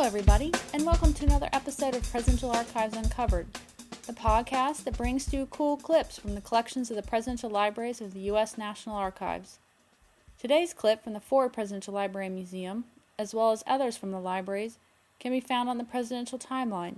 Hello, everybody, and welcome to another episode of Presidential Archives Uncovered, the podcast that brings to you cool clips from the collections of the presidential libraries of the U.S. National Archives. Today's clip from the Ford Presidential Library and Museum, as well as others from the libraries, can be found on the Presidential Timeline,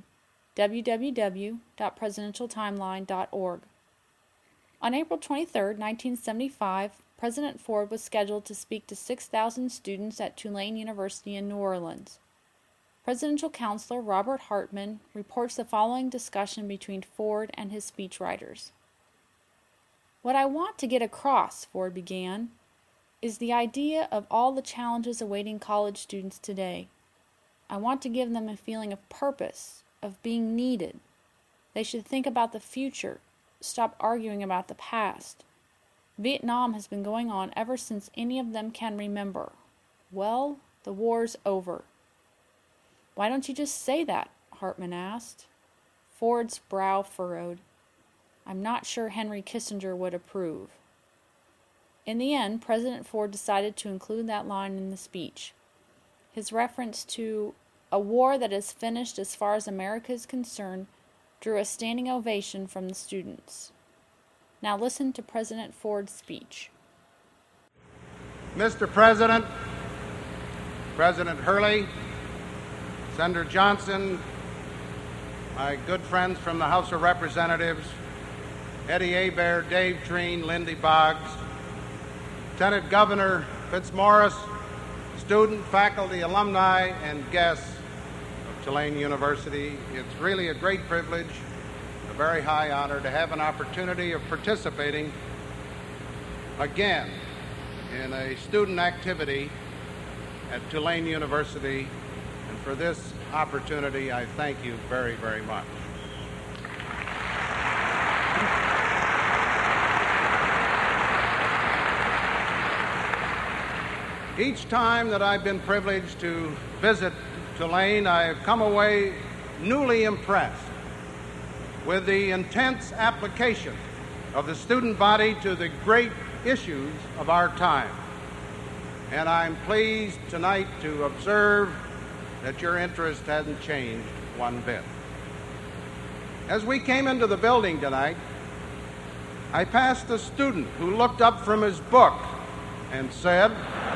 www.presidentialtimeline.org. On April 23, 1975, President Ford was scheduled to speak to 6,000 students at Tulane University in New Orleans. Presidential counselor Robert Hartman reports the following discussion between Ford and his speechwriters. "What I want to get across," Ford began, "is the idea of all the challenges awaiting college students today. I want to give them a feeling of purpose, of being needed. They should think about the future, stop arguing about the past. Vietnam has been going on ever since any of them can remember. Well, the war's over." "Why don't you just say that?" Hartman asked. Ford's brow furrowed. "I'm not sure Henry Kissinger would approve." In the end, President Ford decided to include that line in the speech. His reference to a war that is finished as far as America is concerned drew a standing ovation from the students. Now listen to President Ford's speech. Mr. President, President Hurley, Senator Johnson, my good friends from the House of Representatives, Eddie Hebert, Dave Treen, Lindy Boggs, Lieutenant Governor Fitzmaurice, student, faculty, alumni, and guests of Tulane University. It's really a great privilege, a very high honor to have an opportunity of participating again in a student activity at Tulane University. And for this opportunity, I thank you very, very much. Each time that I've been privileged to visit Tulane, I've come away newly impressed with the intense application of the student body to the great issues of our time. And I'm pleased tonight to observe that your interest hasn't changed one bit. As we came into the building tonight, I passed a student who looked up from his book and said,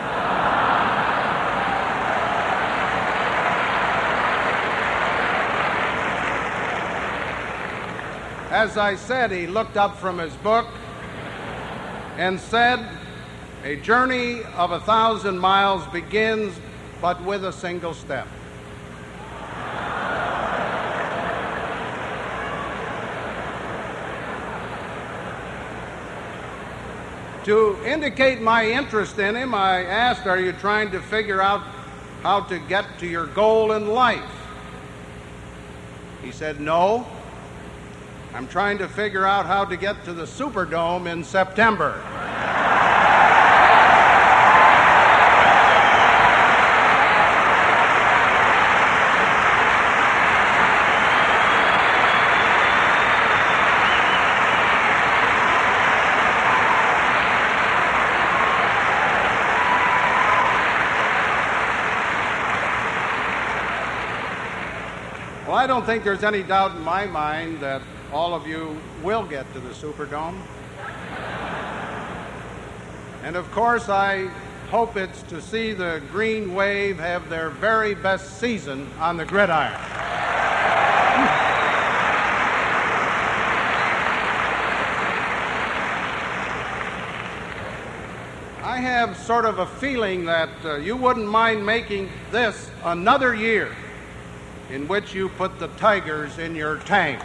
as I said, he looked up from his book and said, "A journey of 1,000 miles begins but with a single step." To indicate my interest in him, I asked, "Are you trying to figure out how to get to your goal in life?" He said, "No, I'm trying to figure out how to get to the Superdome in September." Well, I don't think there's any doubt in my mind that all of you will get to the Superdome. And of course, I hope it's to see the Green Wave have their very best season on the gridiron. I have sort of a feeling that you wouldn't mind making this another year in which you put the Tigers in your tank.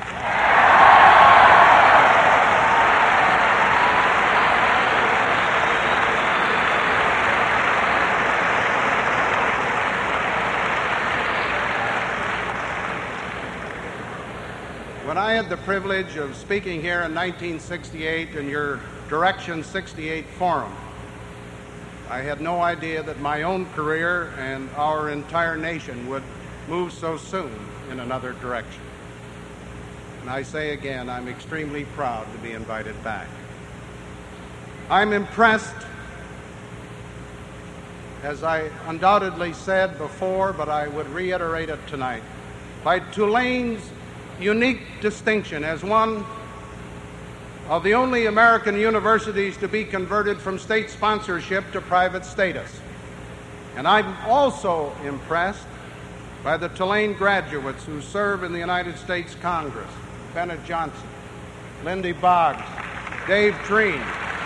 When I had the privilege of speaking here in 1968 in your Direction 68 Forum, I had no idea that my own career and our entire nation would move so soon in another direction. And I say again, I'm extremely proud to be invited back. I'm impressed as I undoubtedly said before, but I would reiterate it tonight, by Tulane's unique distinction as one of the only American universities to be converted from state sponsorship to private status. And I'm also impressed by the Tulane graduates who serve in the United States Congress: Bennett Johnson, Lindy Boggs, Dave Treen.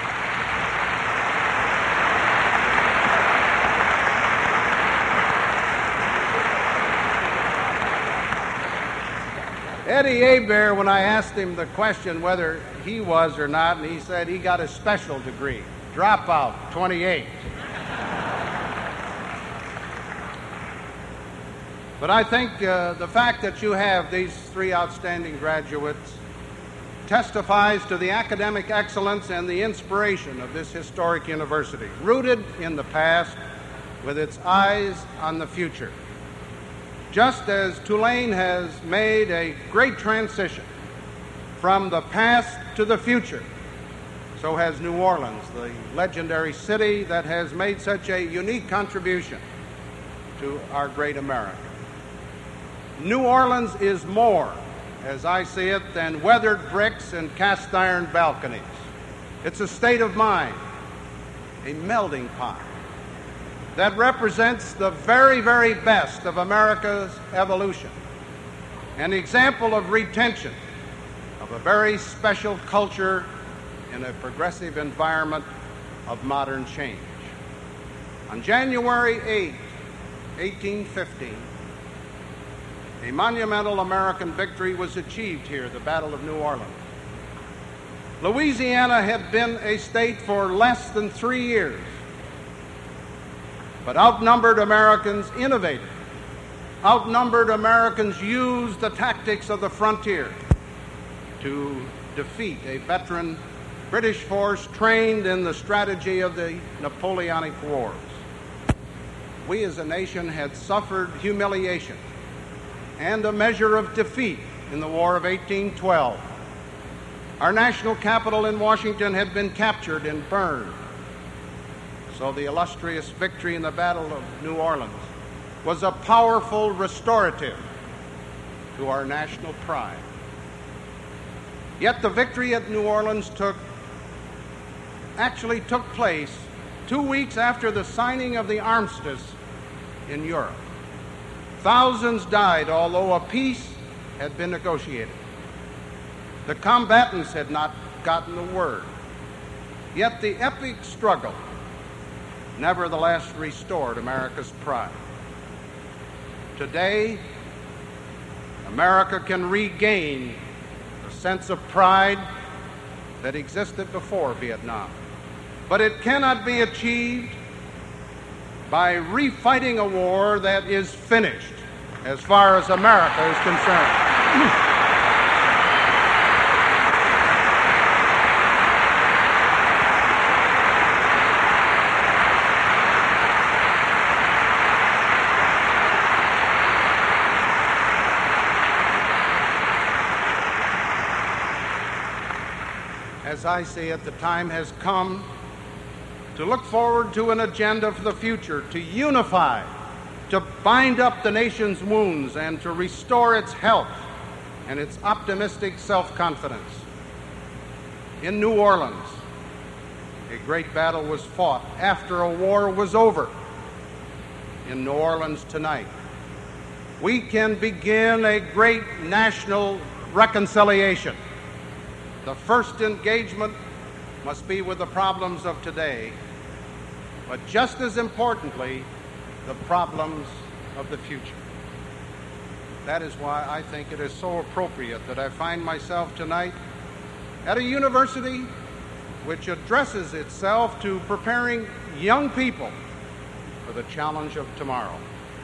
Eddie Hebert, when I asked him the question whether he was or not, and he said he got a special degree, dropout, 28. But I think the fact that you have these three outstanding graduates testifies to the academic excellence and the inspiration of this historic university, rooted in the past with its eyes on the future. Just as Tulane has made a great transition from the past to the future, so has New Orleans, the legendary city that has made such a unique contribution to our great America. New Orleans is more, as I see it, than weathered bricks and cast iron balconies. It's a state of mind, a melting pot that represents the very, very best of America's evolution, an example of retention of a very special culture in a progressive environment of modern change. On January 8, 1815, a monumental American victory was achieved here, the Battle of New Orleans. Louisiana had been a state for less than 3 years, but outnumbered Americans innovated. Outnumbered Americans used the tactics of the frontier to defeat a veteran British force trained in the strategy of the Napoleonic Wars. We as a nation had suffered humiliation and a measure of defeat in the War of 1812. Our national capital in Washington had been captured and burned. So the illustrious victory in the Battle of New Orleans was a powerful restorative to our national pride. Yet the victory at New Orleans actually took place 2 weeks after the signing of the armistice in Europe. Thousands died, although a peace had been negotiated. The combatants had not gotten the word. Yet the epic struggle nevertheless restored America's pride. Today, America can regain the sense of pride that existed before Vietnam. But it cannot be achieved by refighting a war that is finished as far as America is concerned. As I see it, the time has come to look forward to an agenda for the future, to unify, to bind up the nation's wounds, and to restore its health and its optimistic self-confidence. In New Orleans, a great battle was fought after a war was over. In New Orleans tonight, we can begin a great national reconciliation. The first engagement must be with the problems of today, but just as importantly, the problems of the future. That is why I think it is so appropriate that I find myself tonight at a university which addresses itself to preparing young people for the challenge of tomorrow.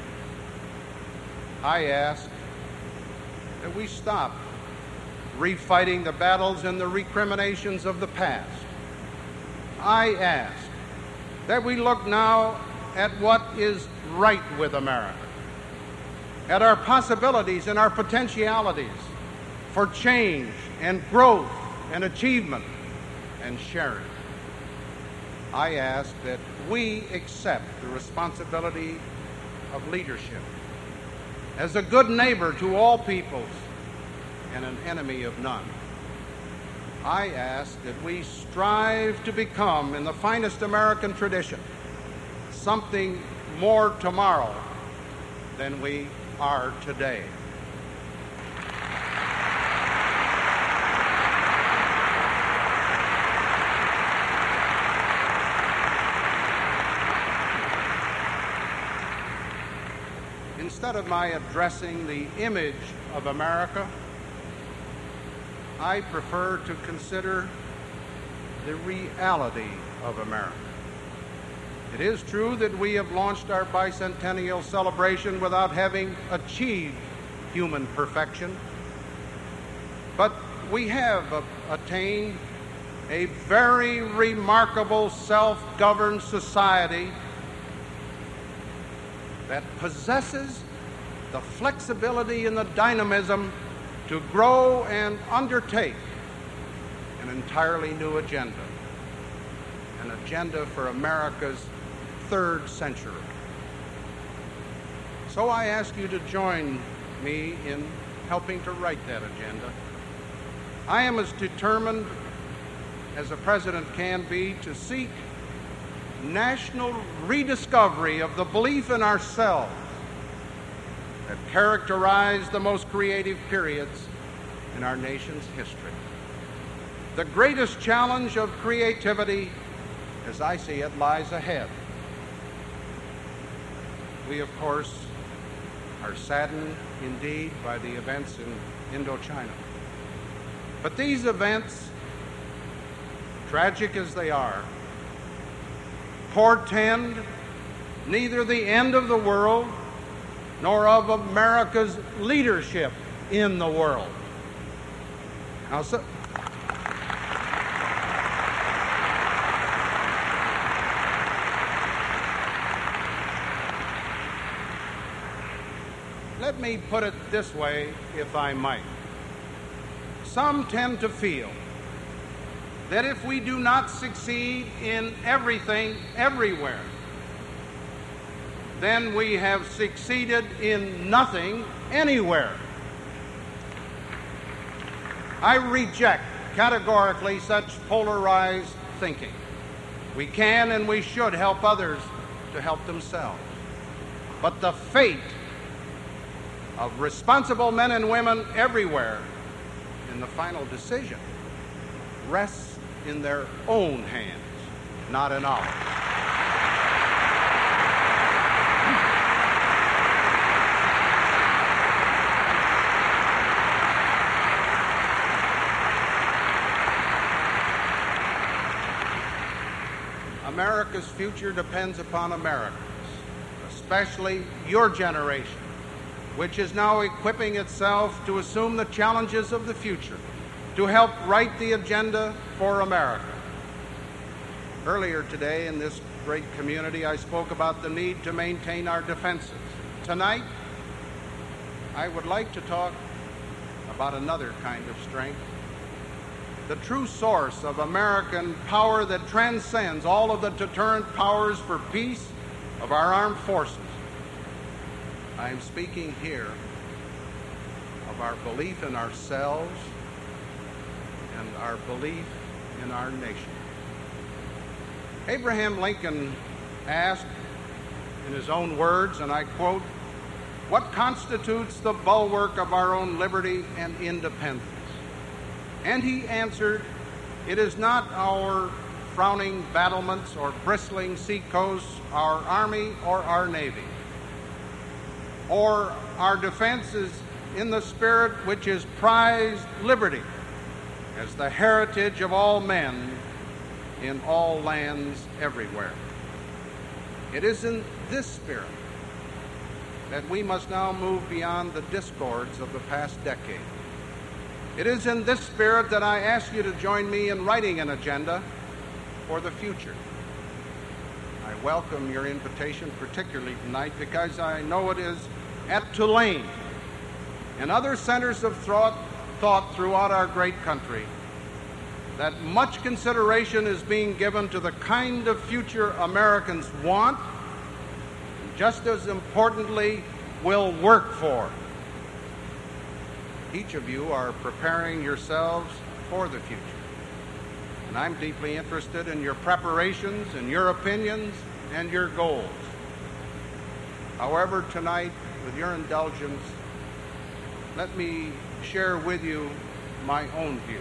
I ask that we stop refighting the battles and the recriminations of the past. I ask that we look now at what is right with America, at our possibilities and our potentialities for change and growth and achievement and sharing. I ask that we accept the responsibility of leadership as a good neighbor to all peoples and an enemy of none. I ask that we strive to become, in the finest American tradition, something more tomorrow than we are today. Instead of my addressing the image of America, I prefer to consider the reality of America. It is true that we have launched our bicentennial celebration without having achieved human perfection, but we have attained a very remarkable self-governed society that possesses the flexibility and the dynamism to grow and undertake an entirely new agenda, an agenda for America's third century. So I ask you to join me in helping to write that agenda. I am as determined as a president can be to seek national rediscovery of the belief in ourselves that characterized the most creative periods in our nation's history. The greatest challenge of creativity, as I see it, lies ahead. We, of course, are saddened indeed by the events in Indochina. But these events, tragic as they are, portend neither the end of the world nor of America's leadership in the world. Now, let me put it this way, if I might. Some tend to feel that if we do not succeed in everything, everywhere, then we have succeeded in nothing, anywhere. I reject categorically such polarized thinking. We can and we should help others to help themselves. But the fate of responsible men and women everywhere in the final decision rests in their own hands, not in ours. America's future depends upon Americans, especially your generation, which is now equipping itself to assume the challenges of the future, to help write the agenda for America. Earlier today in this great community, I spoke about the need to maintain our defenses. Tonight, I would like to talk about another kind of strength, the true source of American power that transcends all of the deterrent powers for peace of our armed forces. I am speaking here of our belief in ourselves and our belief in our nation. Abraham Lincoln asked, in his own words, and I quote, "What constitutes the bulwark of our own liberty and independence?" And he answered, "It is not our frowning battlements or bristling seacoasts, our army or our navy, or our defenses in the spirit which is prized liberty as the heritage of all men in all lands everywhere. It is in this spirit that we must now move beyond the discords of the past decade. It is in this spirit that I ask you to join me in writing an agenda for the future. I welcome your invitation, particularly tonight, because I know it is at Tulane and other centers of thought throughout our great country that much consideration is being given to the kind of future Americans want, and just as importantly, will work for. Each of you are preparing yourselves for the future, and I'm deeply interested in your preparations and your opinions and your goals. However, tonight, with your indulgence, let me share with you my own views.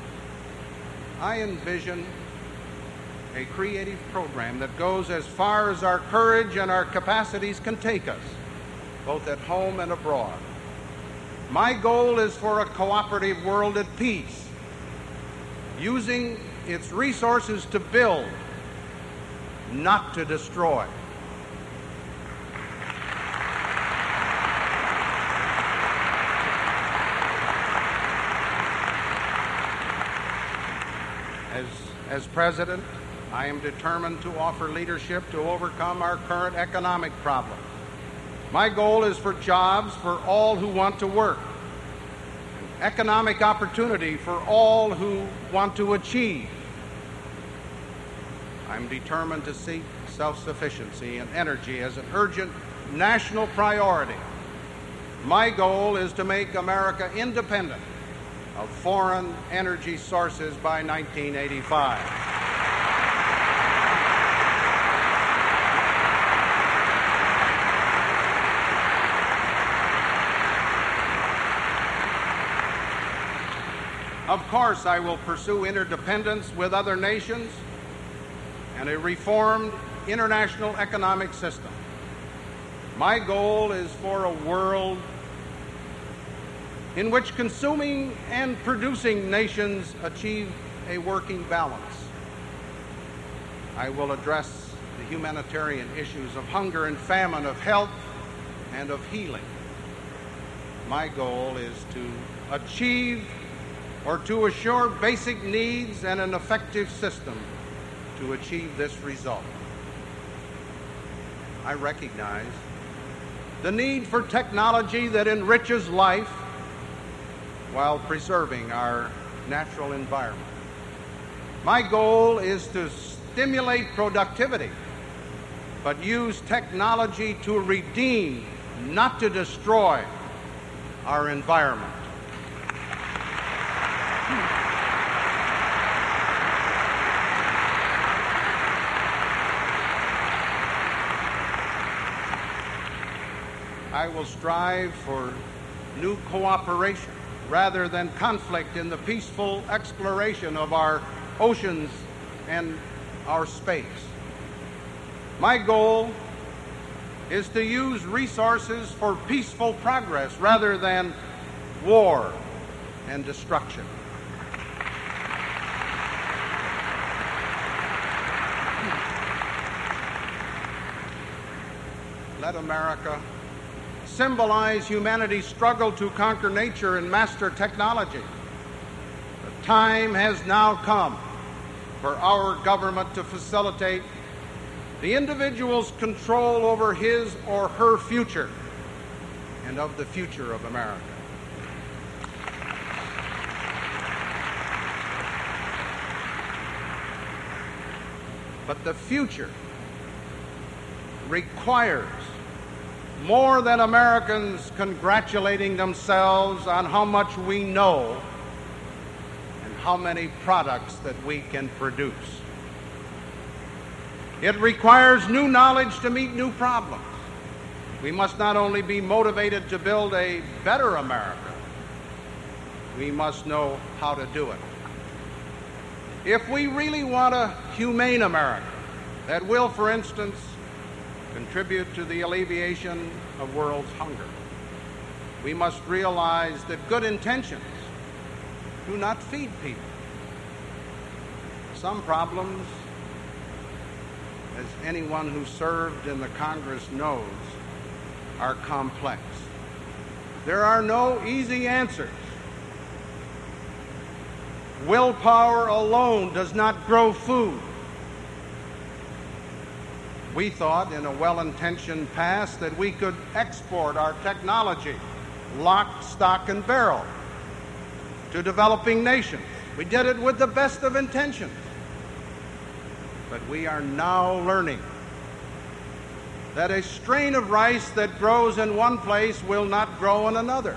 I envision a creative program that goes as far as our courage and our capacities can take us, both at home and abroad. My goal is for a cooperative world at peace, using its resources to build, not to destroy. As president, I am determined to offer leadership to overcome our current economic problems. My goal is for jobs for all who want to work, economic opportunity for all who want to achieve. I'm determined to seek self-sufficiency in energy as an urgent national priority. My goal is to make America independent of foreign energy sources by 1985. Of course, I will pursue interdependence with other nations and a reformed international economic system. My goal is for a world in which consuming and producing nations achieve a working balance. I will address the humanitarian issues of hunger and famine, of health and of healing. My goal is to achieve or to assure basic needs and an effective system to achieve this result. I recognize the need for technology that enriches life while preserving our natural environment. My goal is to stimulate productivity, but use technology to redeem, not to destroy, our environment. I will strive for new cooperation rather than conflict in the peaceful exploration of our oceans and our space. My goal is to use resources for peaceful progress rather than war and destruction. Let America symbolize humanity's struggle to conquer nature and master technology. The time has now come for our government to facilitate the individual's control over his or her future and of the future of America. But the future requires more than Americans congratulating themselves on how much we know and how many products that we can produce. It requires new knowledge to meet new problems. We must not only be motivated to build a better America, we must know how to do it. If we really want a humane America that will, for instance, contribute to the alleviation of world's hunger, we must realize that good intentions do not feed people. Some problems, as anyone who served in the Congress knows, are complex. There are no easy answers. Willpower alone does not grow food. We thought in a well-intentioned past that we could export our technology, lock, stock, and barrel, to developing nations. We did it with the best of intentions. But we are now learning that a strain of rice that grows in one place will not grow in another.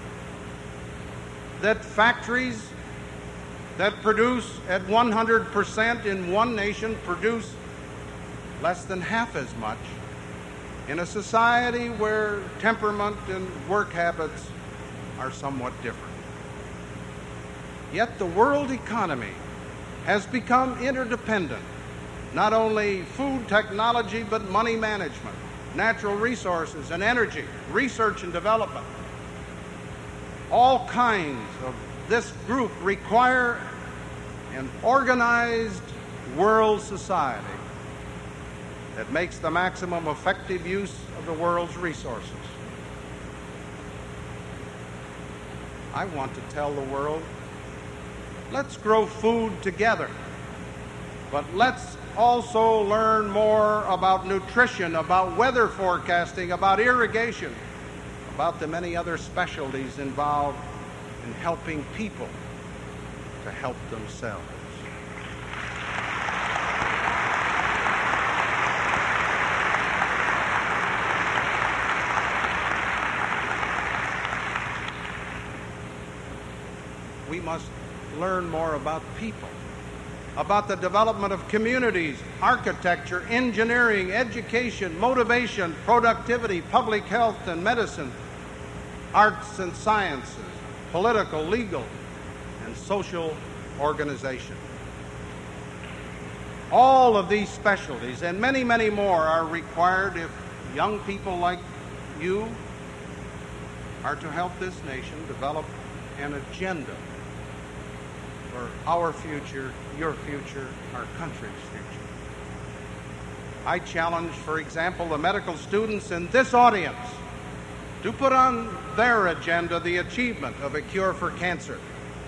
That factories that produce at 100% in one nation produce less than half as much in a society where temperament and work habits are somewhat different. Yet the world economy has become interdependent. Not only food technology, but money management, natural resources and energy, research and development. All kinds of this group require an organized world society that makes the maximum effective use of the world's resources. I want to tell the world, let's grow food together, but let's also learn more about nutrition, about weather forecasting, about irrigation, about the many other specialties involved in helping people to help themselves. We must learn more about people, about the development of communities, architecture, engineering, education, motivation, productivity, public health and medicine, arts and sciences, political, legal, and social organization. All of these specialties and many, many more are required if young people like you are to help this nation develop an agenda for our future, your future, our country's future. I challenge, for example, the medical students in this audience to put on their agenda the achievement of a cure for cancer.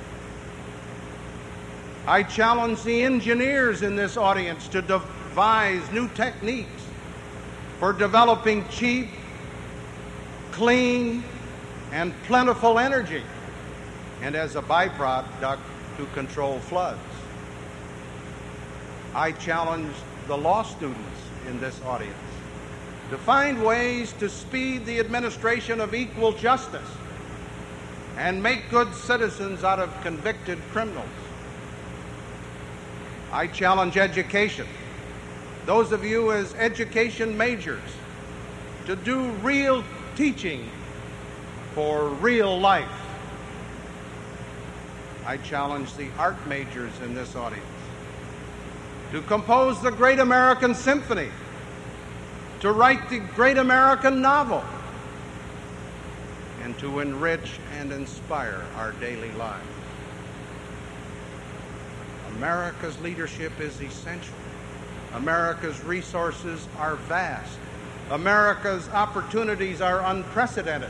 I challenge the engineers in this audience to devise new techniques for developing cheap, clean, and plentiful energy, and as a byproduct, to control floods. I challenge the law students in this audience to find ways to speed the administration of equal justice and make good citizens out of convicted criminals. I challenge education, those of you as education majors, to do real teaching for real life. I challenge the art majors in this audience to compose the Great American Symphony, to write the Great American Novel, and to enrich and inspire our daily lives. America's leadership is essential. America's resources are vast. America's opportunities are unprecedented.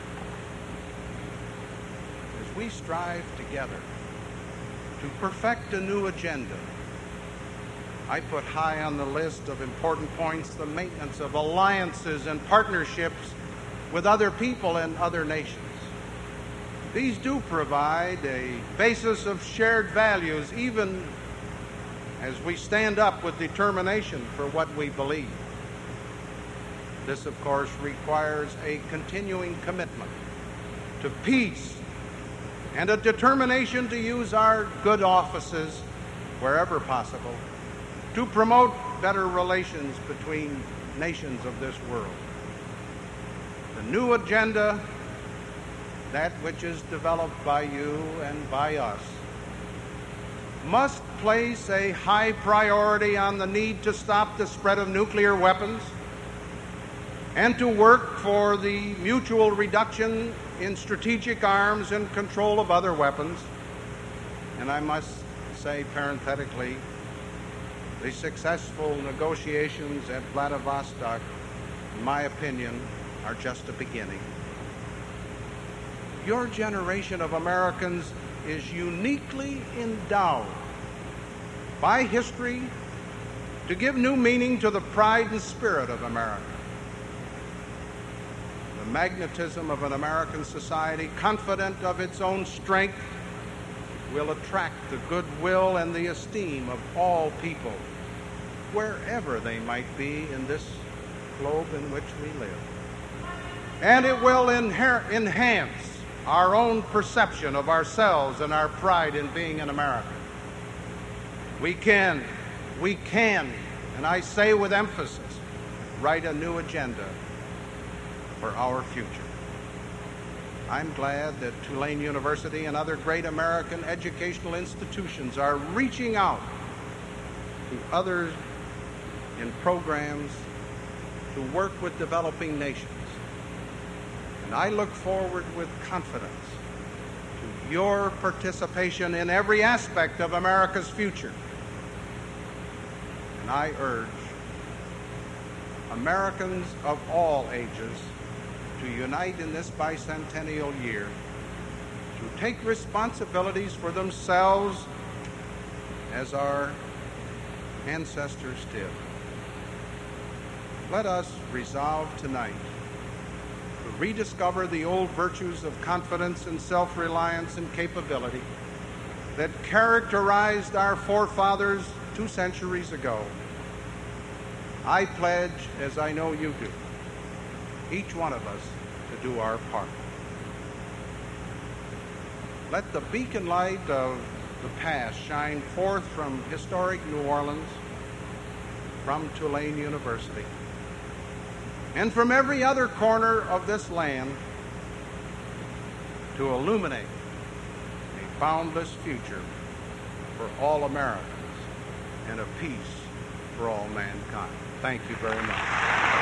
As we strive together to perfect a new agenda, I put high on the list of important points the maintenance of alliances and partnerships with other people and other nations. These do provide a basis of shared values, even as we stand up with determination for what we believe. This, of course, requires a continuing commitment to peace and a determination to use our good offices wherever possible to promote better relations between nations of this world. The new agenda, that which is developed by you and by us, must place a high priority on the need to stop the spread of nuclear weapons and to work for the mutual reduction in strategic arms and control of other weapons. And I must say parenthetically, the successful negotiations at Vladivostok, in my opinion, are just a beginning. Your generation of Americans is uniquely endowed by history to give new meaning to the pride and spirit of America. The magnetism of an American society, confident of its own strength, will attract the goodwill and the esteem of all people, wherever they might be in this globe in which we live. And it will enhance our own perception of ourselves and our pride in being an American. We can, and I say with emphasis, write a new agenda for our future. I'm glad that Tulane University and other great American educational institutions are reaching out to others in programs to work with developing nations. And I look forward with confidence to your participation in every aspect of America's future. And I urge Americans of all ages to unite in this bicentennial year, to take responsibilities for themselves as our ancestors did. Let us resolve tonight to rediscover the old virtues of confidence and self-reliance and capability that characterized our forefathers 2 centuries ago. I pledge, as I know you do, each one of us to do our part. Let the beacon light of the past shine forth from historic New Orleans, from Tulane University, and from every other corner of this land to illuminate a boundless future for all Americans and a peace for all mankind. Thank you very much.